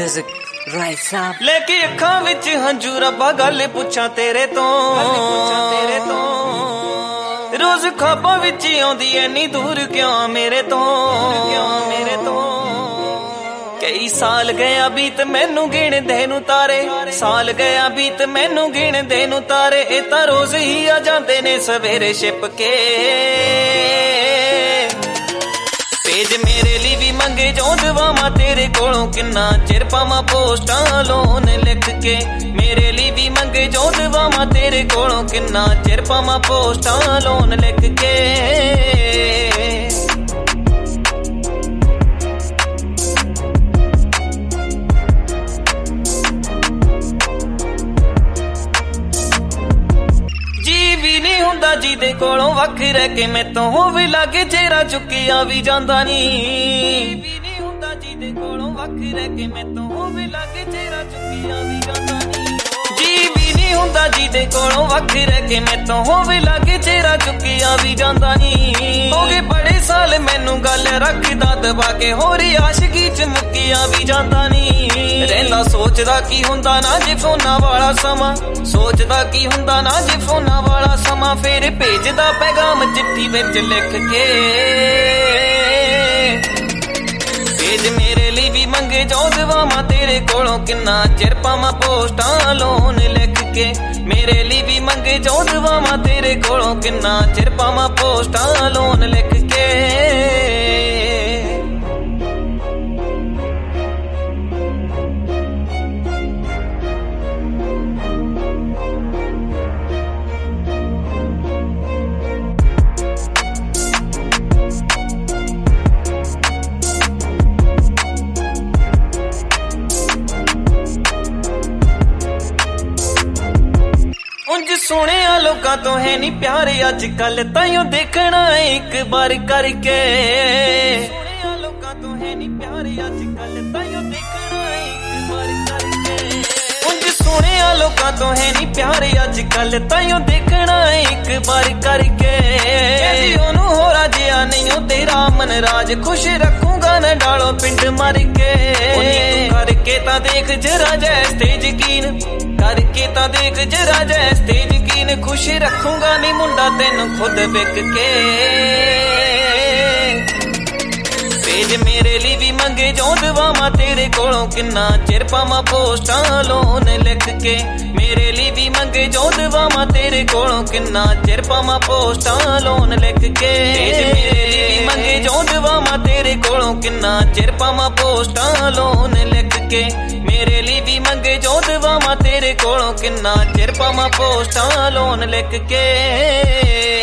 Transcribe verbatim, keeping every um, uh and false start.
music राय साहब लेके अखां विच हंजू रब्बा गल पुछां तेरे तो तेरे तो रोज ख्वाबां विच आउंदी ऐनी दूर क्यों मेरे तो क्यों मेरे तो कई साल गया बीत मैनू गिणदे नू तारे साल गया बीत मैनू गिणदे नू तारे ए तां रोज ही आ जांदे ने सवेरे छिप के पेज मेरे लिए भी मंगे जो दवावां तेरे कोलों किन्ना चिर पावां पोस्टां लोन लिख के मेरे लिए भी मंगे जो दवावां तेरे कोलों किन्ना चिर पावां पोस्टां लोन लिख के जी दे कोलों वख रह के मैं तो भी लागे चेहरा चुकिया भी जांदा नी भी नहीं हुंदा जी दे कोलों वख रह के मैं तो भी लागे चेहरा चुकिया भी जांदा नी जी भी नहीं हुंदा जी दे कोलों वख रह के मैं तो भी लागे चेहरा चुकिया भी जांदा नी हो गए बड़े साल मैनू गल रखदा दबा के होरी आशिकी च मुकिया भी जांदा नी रहंदा सोचदा की हुंदा ना जे फोना वाला समा सोचदा की हुंदा ना जे फोना वाला समा फिर भेजदा पैगाम चिट्ठी विच लिख के भेज मेरे लिए भी मंगे जो दवावां तेरे कोलों किन्ना चिर पावां पोस्टां लोन लिख के मेरे लिए भी मंगे जो दवावां तेरे कोलों किन्ना चिर पावां पोस्टां लोन लिख के सोने लोकां तो है नी प्यार अजकल ताइयों देखना एक बार करके सोने लोकां तो है नी प्यार अजकल ताइयों देखना एक बार करके उंज सोने लोकां तो है नी प्यार अजकल ताइयों देखना एक बार करके कहदी ओनू होरा जिया नहीं तेरा मन राज खुश रखूंगा न डालो पिंड मर के करके ता देख जरा जैसे यकीन करके ता देख जरा जैसे यकीन खुश रखूंगा नी मुंडा तेनू खुद बिक के भेज मेरे लिए भी मंगे जो दवावां तेरे कोलों किन्ना चिर पावां पोस्टां लोन लिख के मेरे लिए भी मंगे जो दवावां तेरे कोलों किन्ना चिर पावां पोस्टां लोन लिख के भेज मेरे लिए भी मंगे जो दवावां तेरे कोलों किन्ना चिर पावां पोस्टां लोन लिख के मेरे लिए भी मंगे जो दवावां तेरे कोलों किन्ना चिर पावां पोस्टां लोन लिख के